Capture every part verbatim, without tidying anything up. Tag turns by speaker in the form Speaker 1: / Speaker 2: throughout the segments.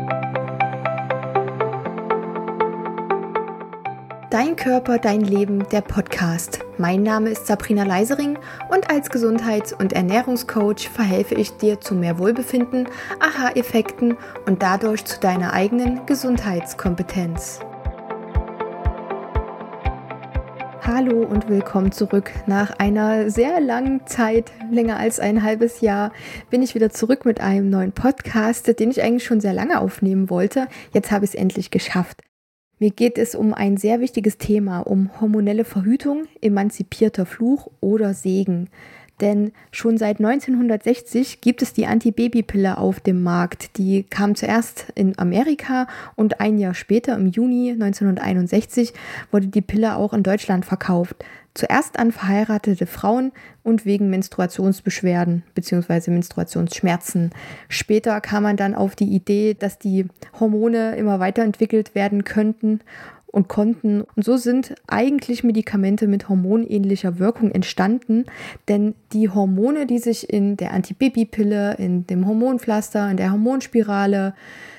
Speaker 1: Dein Körper, dein Leben, der Podcast. Mein Name ist Sabrina Leisering und als Gesundheits- und Ernährungscoach verhelfe ich dir zu mehr Wohlbefinden, Aha-Effekten und dadurch zu deiner eigenen Gesundheitskompetenz. Hallo und willkommen zurück. Nach einer sehr langen Zeit, länger als ein halbes Jahr, bin ich wieder zurück mit einem neuen Podcast, den ich eigentlich schon sehr lange aufnehmen wollte. Jetzt habe ich es endlich geschafft. Mir geht es um ein sehr wichtiges Thema, um hormonelle Verhütung, emanzipierter Fluch oder Segen. Denn schon seit neunzehnhundertsechzig gibt es die Antibabypille auf dem Markt. Die kam zuerst in Amerika und ein Jahr später, im Juni neunzehnhunderteinundsechzig, wurde die Pille auch in Deutschland verkauft. Zuerst an verheiratete Frauen und wegen Menstruationsbeschwerden bzw. Menstruationsschmerzen. Später kam man dann auf die Idee, dass die Hormone immer weiterentwickelt werden könnten und konnten. Und so sind eigentlich Medikamente mit hormonähnlicher Wirkung entstanden, denn die Hormone, die sich in der Antibabypille, in dem Hormonpflaster, in der Hormonspirale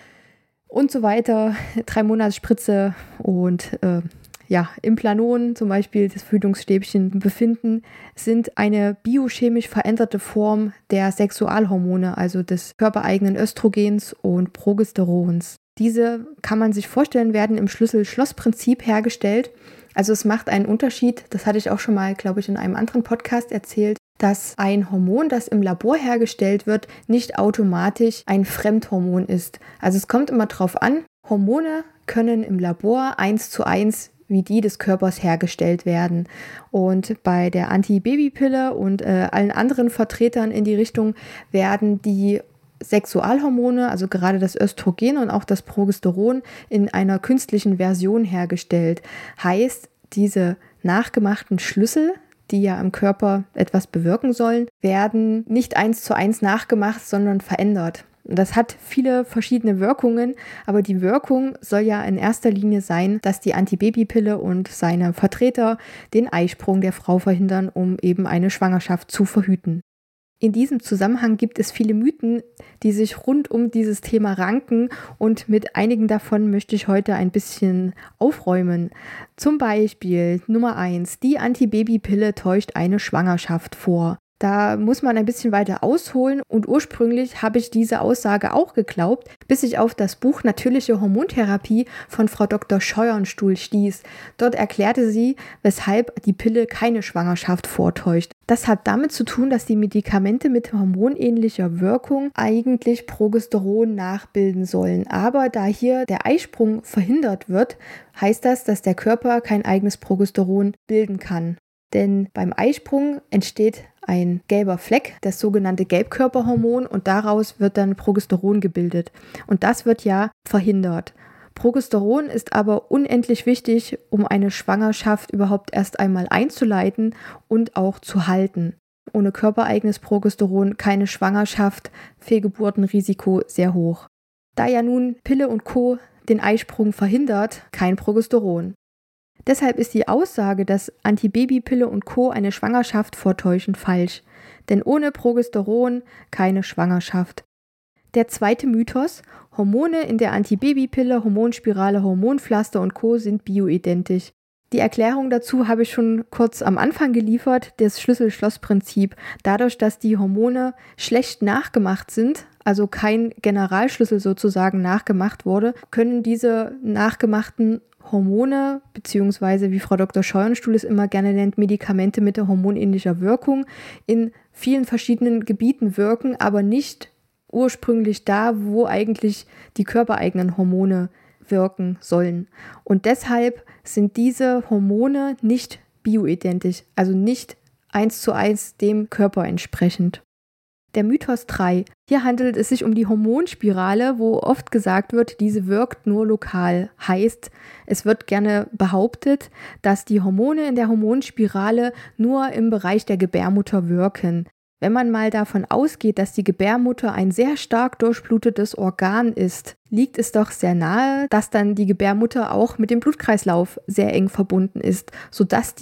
Speaker 1: und so weiter, drei Monats Spritze und äh, ja, Implanon, zum Beispiel das Verhütungsstäbchen, befinden, sind eine biochemisch veränderte Form der Sexualhormone, also des körpereigenen Östrogens und Progesterons. Diese, kann man sich vorstellen, werden im Schlüssel-Schloss-Prinzip hergestellt. Also es macht einen Unterschied, das hatte ich auch schon mal, glaube ich, in einem anderen Podcast erzählt, dass ein Hormon, das im Labor hergestellt wird, nicht automatisch ein Fremdhormon ist. Also es kommt immer drauf an, Hormone können im Labor eins zu eins wie die des Körpers hergestellt werden. Und bei der Antibabypille und äh, allen anderen Vertretern in die Richtung werden die Sexualhormone, also gerade das Östrogen und auch das Progesteron, in einer künstlichen Version hergestellt. Heißt, diese nachgemachten Schlüssel, die ja im Körper etwas bewirken sollen, werden nicht eins zu eins nachgemacht, sondern verändert. Das hat viele verschiedene Wirkungen, aber die Wirkung soll ja in erster Linie sein, dass die Antibabypille und seine Vertreter den Eisprung der Frau verhindern, um eben eine Schwangerschaft zu verhüten. In diesem Zusammenhang gibt es viele Mythen, die sich rund um dieses Thema ranken, und mit einigen davon möchte ich heute ein bisschen aufräumen. Zum Beispiel Nummer eins, die Antibabypille täuscht eine Schwangerschaft vor. Da muss man ein bisschen weiter ausholen, und ursprünglich habe ich diese Aussage auch geglaubt, bis ich auf das Buch Natürliche Hormontherapie von Frau Doktor Scheuernstuhl stieß. Dort erklärte sie, weshalb die Pille keine Schwangerschaft vortäuscht. Das hat damit zu tun, dass die Medikamente mit hormonähnlicher Wirkung eigentlich Progesteron nachbilden sollen. Aber da hier der Eisprung verhindert wird, heißt das, dass der Körper kein eigenes Progesteron bilden kann. Denn beim Eisprung entsteht ein gelber Fleck, das sogenannte Gelbkörperhormon, und daraus wird dann Progesteron gebildet. Und das wird ja verhindert. Progesteron ist aber unendlich wichtig, um eine Schwangerschaft überhaupt erst einmal einzuleiten und auch zu halten. Ohne körpereigenes Progesteron keine Schwangerschaft, Fehlgeburtenrisiko sehr hoch. Da ja nun Pille und Co. den Eisprung verhindert, kein Progesteron. Deshalb ist die Aussage, dass Antibabypille und Co. eine Schwangerschaft vortäuschen, falsch. Denn ohne Progesteron keine Schwangerschaft. Der zweite Mythos: Hormone in der Antibabypille, Hormonspirale, Hormonpflaster und Co. sind bioidentisch. Die Erklärung dazu habe ich schon kurz am Anfang geliefert, das Schlüssel-Schloss-Prinzip. Dadurch, dass die Hormone schlecht nachgemacht sind, also kein Generalschlüssel sozusagen nachgemacht wurde, können diese nachgemachten Hormone, beziehungsweise wie Frau Doktor Scheuernstuhl es immer gerne nennt, Medikamente mit der hormonähnlicher Wirkung, in vielen verschiedenen Gebieten wirken, aber nicht ursprünglich da, wo eigentlich die körpereigenen Hormone wirken sollen. Und deshalb sind diese Hormone nicht bioidentisch, also nicht eins zu eins dem Körper entsprechend. Der Mythos drei. Hier handelt es sich um die Hormonspirale, wo oft gesagt wird, diese wirkt nur lokal. Heißt, es wird gerne behauptet, dass die Hormone in der Hormonspirale nur im Bereich der Gebärmutter wirken. Wenn man mal davon ausgeht, dass die Gebärmutter ein sehr stark durchblutetes Organ ist, liegt es doch sehr nahe, dass dann die Gebärmutter auch mit dem Blutkreislauf sehr eng verbunden ist, sodass die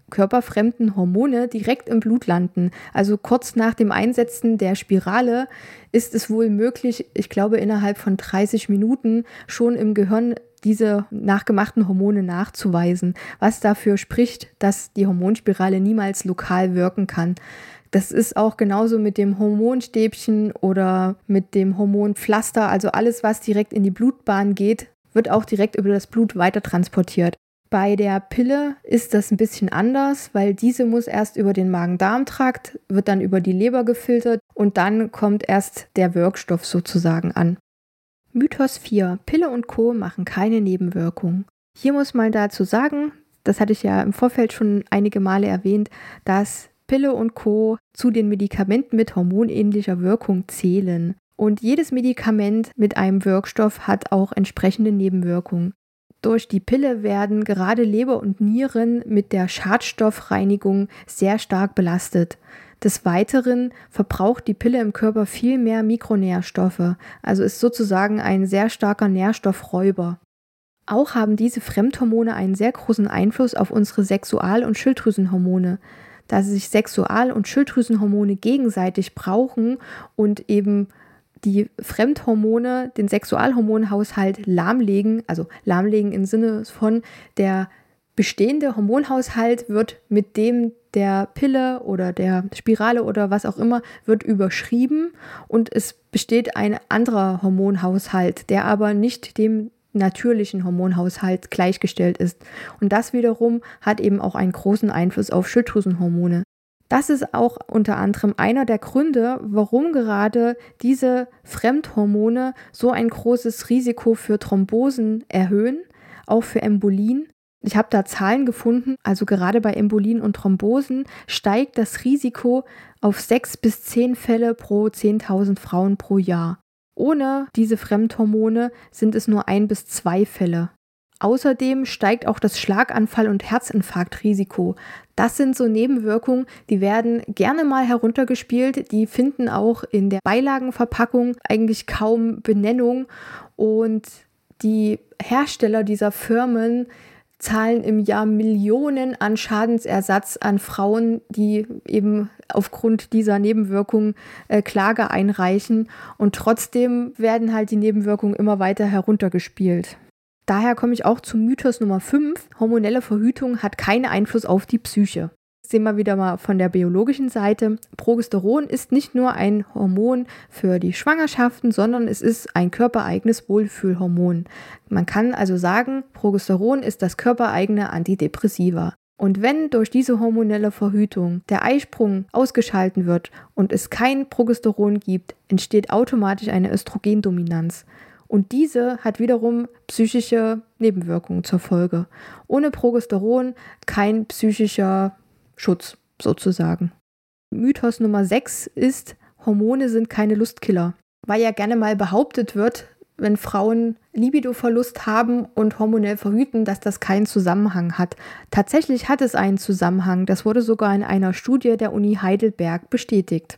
Speaker 1: körperfremden Hormone direkt im Blut landen. Also kurz nach dem Einsetzen der Spirale ist es wohl möglich, ich glaube innerhalb von dreißig Minuten schon im Gehirn diese nachgemachten Hormone nachzuweisen, was dafür spricht, dass die Hormonspirale niemals lokal wirken kann. Das ist auch genauso mit dem Hormonstäbchen oder mit dem Hormonpflaster, also alles, was direkt in die Blutbahn geht, wird auch direkt über das Blut weitertransportiert. Bei der Pille ist das ein bisschen anders, weil diese muss erst über den Magen-Darm-Trakt, wird dann über die Leber gefiltert und dann kommt erst der Wirkstoff sozusagen an. Mythos vier. Pille und Co. machen keine Nebenwirkungen. Hier muss man dazu sagen, das hatte ich ja im Vorfeld schon einige Male erwähnt, dass Pille und Co. zu den Medikamenten mit hormonähnlicher Wirkung zählen. Und jedes Medikament mit einem Wirkstoff hat auch entsprechende Nebenwirkungen. Durch die Pille werden gerade Leber und Nieren mit der Schadstoffreinigung sehr stark belastet. Des Weiteren verbraucht die Pille im Körper viel mehr Mikronährstoffe, also ist sozusagen ein sehr starker Nährstoffräuber. Auch haben diese Fremdhormone einen sehr großen Einfluss auf unsere Sexual- und Schilddrüsenhormone, da sich Sexual- und Schilddrüsenhormone gegenseitig brauchen und eben die Fremdhormone den Sexualhormonhaushalt lahmlegen, also lahmlegen im Sinne von der bestehende Hormonhaushalt wird mit dem der Pille oder der Spirale oder was auch immer, wird überschrieben und es besteht ein anderer Hormonhaushalt, der aber nicht dem natürlichen Hormonhaushalt gleichgestellt ist. Und das wiederum hat eben auch einen großen Einfluss auf Schilddrüsenhormone. Das ist auch unter anderem einer der Gründe, warum gerade diese Fremdhormone so ein großes Risiko für Thrombosen erhöhen, auch für Embolien. Ich habe da Zahlen gefunden, also gerade bei Embolien und Thrombosen steigt das Risiko auf sechs bis zehn Fälle pro zehntausend Frauen pro Jahr. Ohne diese Fremdhormone sind es nur ein bis zwei Fälle. Außerdem steigt auch das Schlaganfall- und Herzinfarktrisiko. Das sind so Nebenwirkungen, die werden gerne mal heruntergespielt. Die finden auch in der Beilagenverpackung eigentlich kaum Benennung. Und die Hersteller dieser Firmen zahlen im Jahr Millionen an Schadensersatz an Frauen, die eben aufgrund dieser Nebenwirkungen äh, Klage einreichen. Und trotzdem werden halt die Nebenwirkungen immer weiter heruntergespielt. Daher komme ich auch zum Mythos Nummer fünf. Hormonelle Verhütung hat keinen Einfluss auf die Psyche. Sehen wir wieder mal von der biologischen Seite. Progesteron ist nicht nur ein Hormon für die Schwangerschaften, sondern es ist ein körpereigenes Wohlfühlhormon. Man kann also sagen, Progesteron ist das körpereigene Antidepressiva. Und wenn durch diese hormonelle Verhütung der Eisprung ausgeschalten wird und es kein Progesteron gibt, entsteht automatisch eine Östrogendominanz. Und diese hat wiederum psychische Nebenwirkungen zur Folge. Ohne Progesteron kein psychischer Schutz sozusagen. Mythos Nummer sechs ist, Hormone sind keine Lustkiller. Weil ja gerne mal behauptet wird, wenn Frauen Libidoverlust haben und hormonell verhüten, dass das keinen Zusammenhang hat. Tatsächlich hat es einen Zusammenhang. Das wurde sogar in einer Studie der Uni Heidelberg bestätigt.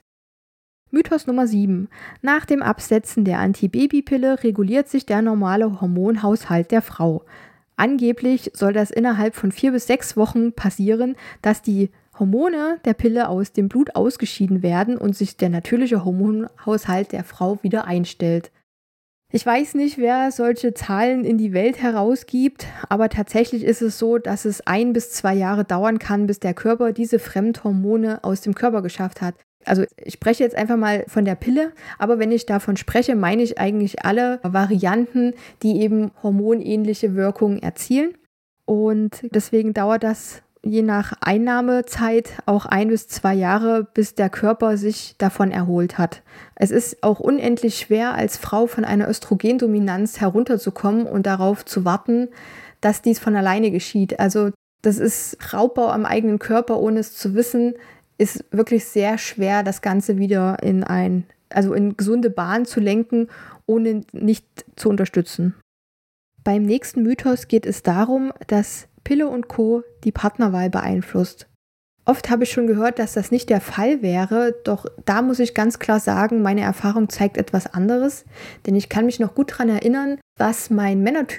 Speaker 1: Mythos Nummer sieben. Nach dem Absetzen der Antibabypille reguliert sich der normale Hormonhaushalt der Frau. Angeblich soll das innerhalb von vier bis sechs Wochen passieren, dass die Hormone der Pille aus dem Blut ausgeschieden werden und sich der natürliche Hormonhaushalt der Frau wieder einstellt. Ich weiß nicht, wer solche Zahlen in die Welt herausgibt, aber tatsächlich ist es so, dass es ein bis zwei Jahre dauern kann, bis der Körper diese Fremdhormone aus dem Körper geschafft hat. Also ich spreche jetzt einfach mal von der Pille, aber wenn ich davon spreche, meine ich eigentlich alle Varianten, die eben hormonähnliche Wirkungen erzielen. Und deswegen dauert das je nach Einnahmezeit auch ein bis zwei Jahre, bis der Körper sich davon erholt hat. Es ist auch unendlich schwer, als Frau von einer Östrogendominanz herunterzukommen und darauf zu warten, dass dies von alleine geschieht. Also das ist Raubbau am eigenen Körper, ohne es zu wissen, ist wirklich sehr schwer, das Ganze wieder in ein, also in gesunde Bahn zu lenken, ohne nicht zu unterstützen. Beim nächsten Mythos geht es darum, dass Pille und Co. die Partnerwahl beeinflusst. Oft habe ich schon gehört, dass das nicht der Fall wäre, doch da muss ich ganz klar sagen, meine Erfahrung zeigt etwas anderes, denn ich kann mich noch gut daran erinnern, was mein Männertyp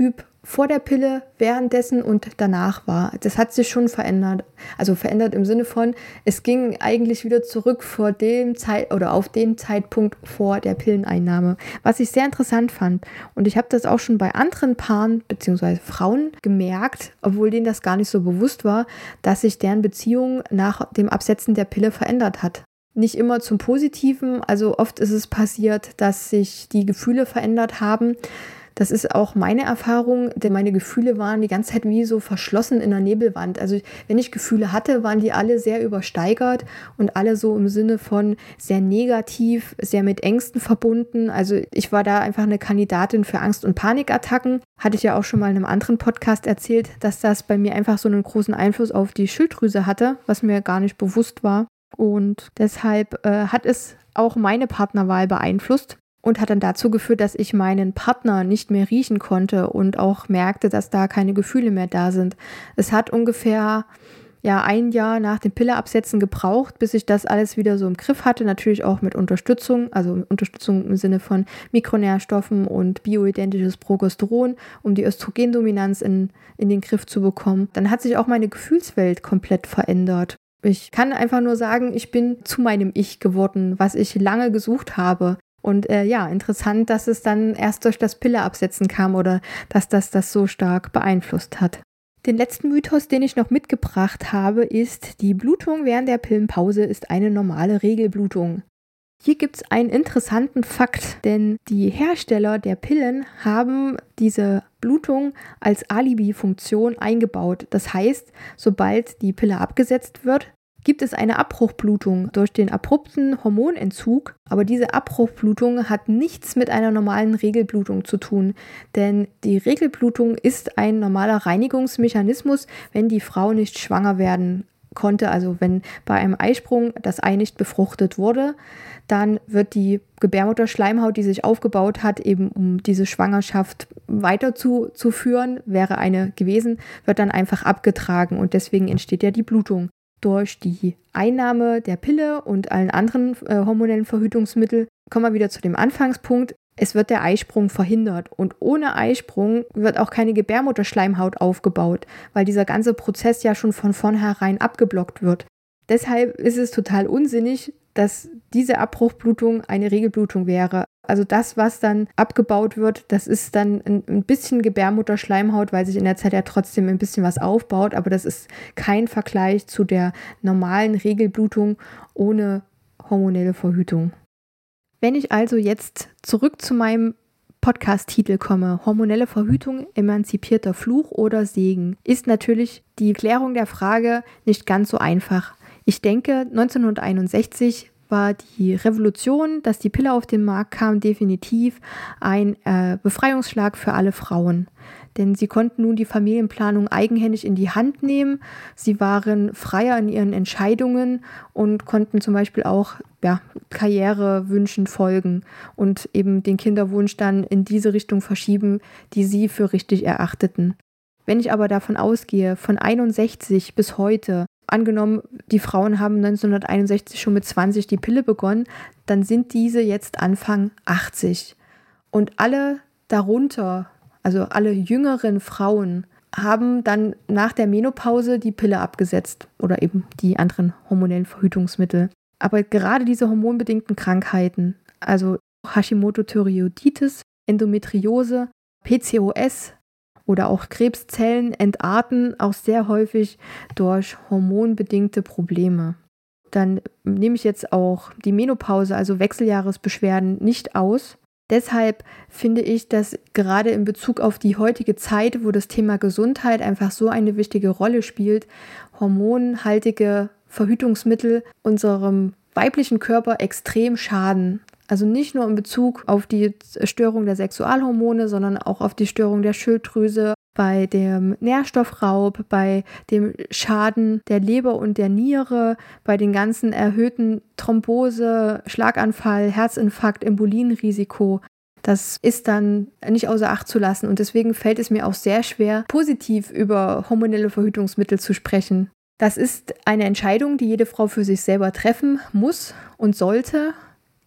Speaker 1: vor der Pille, währenddessen und danach war. Das hat sich schon verändert. Also verändert im Sinne von, es ging eigentlich wieder zurück vor dem Zeit oder auf den Zeitpunkt vor der Pilleneinnahme, was ich sehr interessant fand. Und ich habe das auch schon bei anderen Paaren bzw. Frauen gemerkt, obwohl denen das gar nicht so bewusst war, dass sich deren Beziehung nach dem Absetzen der Pille verändert hat. Nicht immer zum Positiven, also oft ist es passiert, dass sich die Gefühle verändert haben. Das ist auch meine Erfahrung, denn meine Gefühle waren die ganze Zeit wie so verschlossen in der Nebelwand. Also wenn ich Gefühle hatte, waren die alle sehr übersteigert und alle so im Sinne von sehr negativ, sehr mit Ängsten verbunden. Also ich war da einfach eine Kandidatin für Angst- und Panikattacken. Hatte ich ja auch schon mal in einem anderen Podcast erzählt, dass das bei mir einfach so einen großen Einfluss auf die Schilddrüse hatte, was mir gar nicht bewusst war. Und deshalb äh, hat es auch meine Partnerwahl beeinflusst. Und hat dann dazu geführt, dass ich meinen Partner nicht mehr riechen konnte und auch merkte, dass da keine Gefühle mehr da sind. Es hat ungefähr ja, ein Jahr nach dem Pilleabsetzen gebraucht, bis ich das alles wieder so im Griff hatte. Natürlich auch mit Unterstützung, also Unterstützung im Sinne von Mikronährstoffen und bioidentisches Progesteron, um die Östrogendominanz in, in den Griff zu bekommen. Dann hat sich auch meine Gefühlswelt komplett verändert. Ich kann einfach nur sagen, ich bin zu meinem Ich geworden, was ich lange gesucht habe. Und äh, ja, interessant, dass es dann erst durch das Pilleabsetzen kam oder dass das das so stark beeinflusst hat. Den letzten Mythos, den ich noch mitgebracht habe, ist, die Blutung während der Pillenpause ist eine normale Regelblutung. Hier gibt es einen interessanten Fakt, denn die Hersteller der Pillen haben diese Blutung als Alibi-Funktion eingebaut. Das heißt, sobald die Pille abgesetzt wird, gibt es eine Abbruchblutung durch den abrupten Hormonentzug, aber diese Abbruchblutung hat nichts mit einer normalen Regelblutung zu tun, denn die Regelblutung ist ein normaler Reinigungsmechanismus, wenn die Frau nicht schwanger werden konnte, also wenn bei einem Eisprung das Ei nicht befruchtet wurde, dann wird die Gebärmutterschleimhaut, die sich aufgebaut hat, eben um diese Schwangerschaft weiterzuführen, wäre eine gewesen, wird dann einfach abgetragen und deswegen entsteht ja die Blutung. Durch die Einnahme der Pille und allen anderen äh, hormonellen Verhütungsmitteln kommen wir wieder zu dem Anfangspunkt. Es wird der Eisprung verhindert und ohne Eisprung wird auch keine Gebärmutterschleimhaut aufgebaut, weil dieser ganze Prozess ja schon von vornherein abgeblockt wird. Deshalb ist es total unsinnig, dass diese Abbruchblutung eine Regelblutung wäre. Also das, was dann abgebaut wird, das ist dann ein, ein bisschen Gebärmutterschleimhaut, weil sich in der Zeit ja trotzdem ein bisschen was aufbaut, aber das ist kein Vergleich zu der normalen Regelblutung ohne hormonelle Verhütung. Wenn ich also jetzt zurück zu meinem Podcast-Titel komme, hormonelle Verhütung, emanzipierter Fluch oder Segen, ist natürlich die Klärung der Frage nicht ganz so einfach. Ich denke, neunzehnhunderteinundsechzig war die Revolution, dass die Pille auf den Markt kam, definitiv ein äh, Befreiungsschlag für alle Frauen. Denn sie konnten nun die Familienplanung eigenhändig in die Hand nehmen. Sie waren freier in ihren Entscheidungen und konnten zum Beispiel auch ja, Karrierewünschen folgen und eben den Kinderwunsch dann in diese Richtung verschieben, die sie für richtig erachteten. Wenn ich aber davon ausgehe, von einundsechzig bis heute, angenommen, die Frauen haben neunzehnhunderteinundsechzig schon mit zwanzig die Pille begonnen, dann sind diese jetzt Anfang achtzig. Und alle darunter, also alle jüngeren Frauen, haben dann nach der Menopause die Pille abgesetzt oder eben die anderen hormonellen Verhütungsmittel. Aber gerade diese hormonbedingten Krankheiten, also Hashimoto-Thyreoiditis, Endometriose, P C O S, oder auch Krebszellen entarten auch sehr häufig durch hormonbedingte Probleme. Dann nehme ich jetzt auch die Menopause, also Wechseljahresbeschwerden, nicht aus. Deshalb finde ich, dass gerade in Bezug auf die heutige Zeit, wo das Thema Gesundheit einfach so eine wichtige Rolle spielt, hormonhaltige Verhütungsmittel unserem weiblichen Körper extrem schaden. Also nicht nur in Bezug auf die Störung der Sexualhormone, sondern auch auf die Störung der Schilddrüse, bei dem Nährstoffraub, bei dem Schaden der Leber und der Niere, bei den ganzen erhöhten Thrombose, Schlaganfall, Herzinfarkt, Embolinrisiko. Das ist dann nicht außer Acht zu lassen und deswegen fällt es mir auch sehr schwer, positiv über hormonelle Verhütungsmittel zu sprechen. Das ist eine Entscheidung, die jede Frau für sich selber treffen muss und sollte.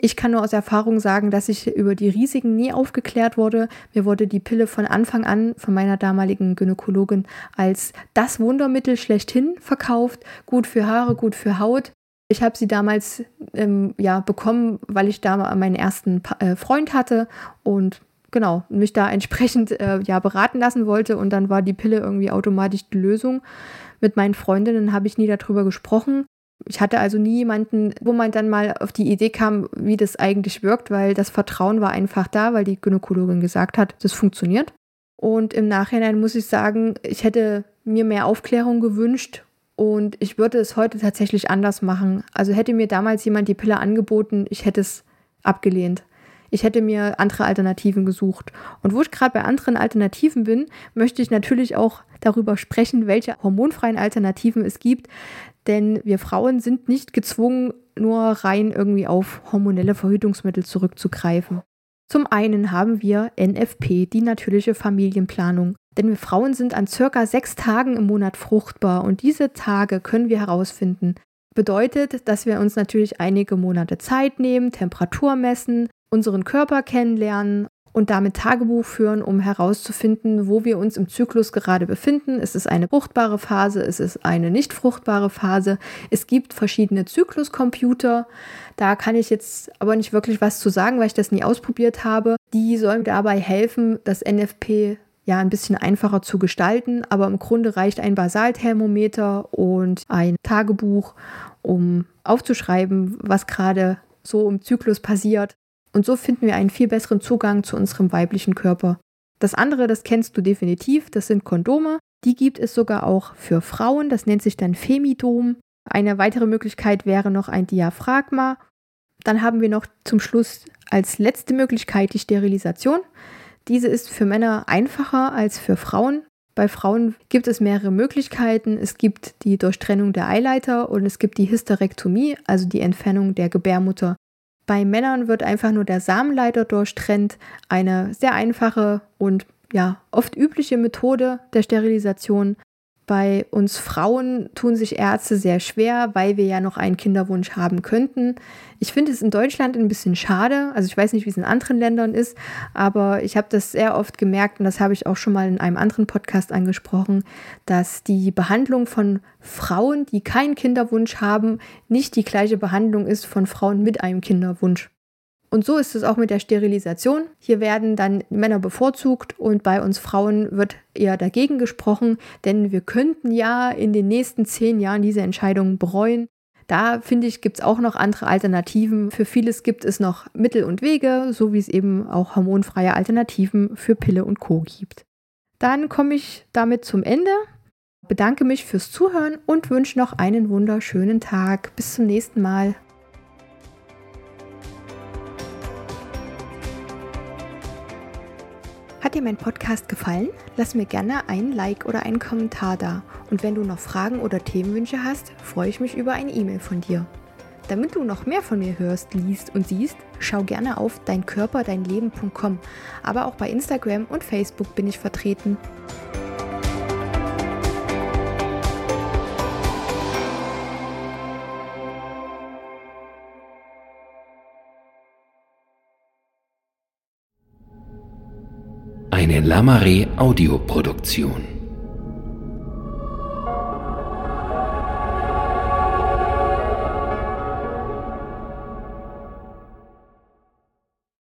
Speaker 1: Ich kann nur aus Erfahrung sagen, dass ich über die Risiken nie aufgeklärt wurde. Mir wurde die Pille von Anfang an von meiner damaligen Gynäkologin als das Wundermittel schlechthin verkauft. Gut für Haare, gut für Haut. Ich habe sie damals ähm, ja, bekommen, weil ich da meinen ersten pa- äh, Freund hatte und genau, mich da entsprechend äh, ja, beraten lassen wollte. Und dann war die Pille irgendwie automatisch die Lösung. Mit meinen Freundinnen habe ich nie darüber gesprochen. Ich hatte also nie jemanden, wo man dann mal auf die Idee kam, wie das eigentlich wirkt, weil das Vertrauen war einfach da, weil die Gynäkologin gesagt hat, das funktioniert. Und im Nachhinein muss ich sagen, ich hätte mir mehr Aufklärung gewünscht und ich würde es heute tatsächlich anders machen. Also hätte mir damals jemand die Pille angeboten, ich hätte es abgelehnt. Ich hätte mir andere Alternativen gesucht. Und wo ich gerade bei anderen Alternativen bin, möchte ich natürlich auch darüber sprechen, welche hormonfreien Alternativen es gibt. Denn wir Frauen sind nicht gezwungen, nur rein irgendwie auf hormonelle Verhütungsmittel zurückzugreifen. Zum einen haben wir N F P, die natürliche Familienplanung. Denn wir Frauen sind an circa sechs Tagen im Monat fruchtbar und diese Tage können wir herausfinden. Bedeutet, dass wir uns natürlich einige Monate Zeit nehmen, Temperatur messen, unseren Körper kennenlernen und damit Tagebuch führen, um herauszufinden, wo wir uns im Zyklus gerade befinden. Ist es eine fruchtbare Phase? Ist es eine nicht fruchtbare Phase? Es gibt verschiedene Zykluscomputer. Da kann ich jetzt aber nicht wirklich was zu sagen, weil ich das nie ausprobiert habe. Die sollen dabei helfen, das N F P ja ein bisschen einfacher zu gestalten. Aber im Grunde reicht ein Basalthermometer und ein Tagebuch, um aufzuschreiben, was gerade so im Zyklus passiert. Und so finden wir einen viel besseren Zugang zu unserem weiblichen Körper. Das andere, das kennst du definitiv, das sind Kondome. Die gibt es sogar auch für Frauen, das nennt sich dann Femidom. Eine weitere Möglichkeit wäre noch ein Diaphragma. Dann haben wir noch zum Schluss als letzte Möglichkeit die Sterilisation. Diese ist für Männer einfacher als für Frauen. Bei Frauen gibt es mehrere Möglichkeiten. Es gibt die Durchtrennung der Eileiter und es gibt die Hysterektomie, also die Entfernung der Gebärmutter. Bei Männern wird einfach nur der Samenleiter durchtrennt, eine sehr einfache und ja, oft übliche Methode der Sterilisation. Bei uns Frauen tun sich Ärzte sehr schwer, weil wir ja noch einen Kinderwunsch haben könnten. Ich finde es in Deutschland ein bisschen schade, also ich weiß nicht, wie es in anderen Ländern ist, aber ich habe das sehr oft gemerkt und das habe ich auch schon mal in einem anderen Podcast angesprochen, dass die Behandlung von Frauen, die keinen Kinderwunsch haben, nicht die gleiche Behandlung ist von Frauen mit einem Kinderwunsch. Und so ist es auch mit der Sterilisation. Hier werden dann Männer bevorzugt und bei uns Frauen wird eher dagegen gesprochen, denn wir könnten ja in den nächsten zehn Jahren diese Entscheidung bereuen. Da finde ich, gibt es auch noch andere Alternativen. Für vieles gibt es noch Mittel und Wege, so wie es eben auch hormonfreie Alternativen für Pille und Co. gibt. Dann komme ich damit zum Ende, bedanke mich fürs Zuhören und wünsche noch einen wunderschönen Tag. Bis zum nächsten Mal. Hat dir mein Podcast gefallen? Lass mir gerne einen Like oder einen Kommentar da. Und wenn du noch Fragen oder Themenwünsche hast, freue ich mich über eine E-Mail von dir. Damit du noch mehr von mir hörst, liest und siehst, schau gerne auf dein körper dein leben punkt com. Aber auch bei Instagram und Facebook bin ich vertreten.
Speaker 2: Eine Lamare Audioproduktion.